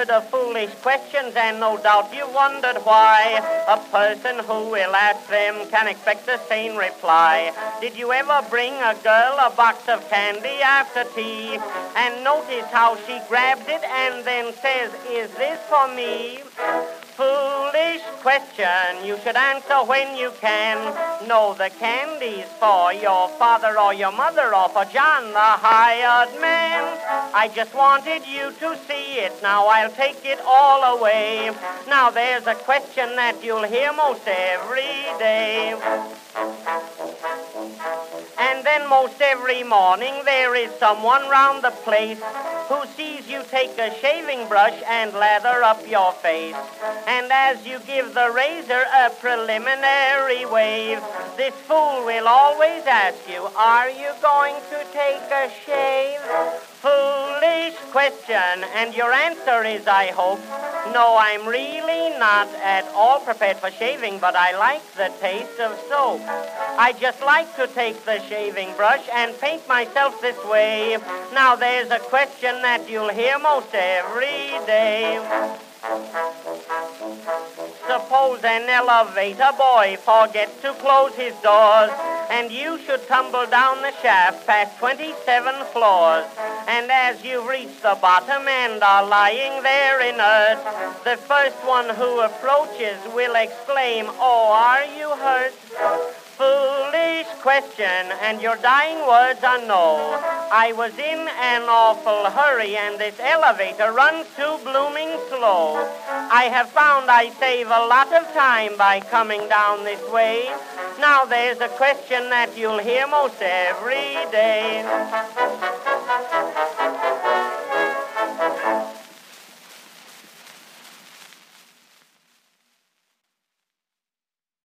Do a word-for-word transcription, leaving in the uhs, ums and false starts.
heard of foolish questions, and no doubt you wondered why a person who will ask them can expect a sane reply. Did you ever bring a girl a box of candy after tea and notice how she grabs it and then says, "Is this for me?" Foolish question, you should answer when you can. No, the candy's for your father or your mother or for John, the hired man. I just wanted you to see it, now I'll take it all away. Now there's a question that you'll hear most every day. And then most every morning there is someone round the place who sees you take a shaving brush and lather up your face. And as you give the razor a preliminary wave, this fool will always ask you, "Are you going to take a shave?" Foolish question, and your answer is, I hope, "No, I'm really not at all prepared for shaving, but I like the taste of soap. I just like to take the shaving brush and paint myself this way." Now there's a question that you'll hear most every day. Suppose an elevator boy forgets to close his doors, and you should tumble down the shaft past twenty-seven floors. And as you reach the bottom and are lying there inert, the first one who approaches will exclaim, "Oh, are you hurt?" Foolish question, and your dying words are no. "I was in an awful hurry, and this elevator runs too blooming slow. I have found I save a lot of time by coming down this way." Now there's a question that you'll hear most every day.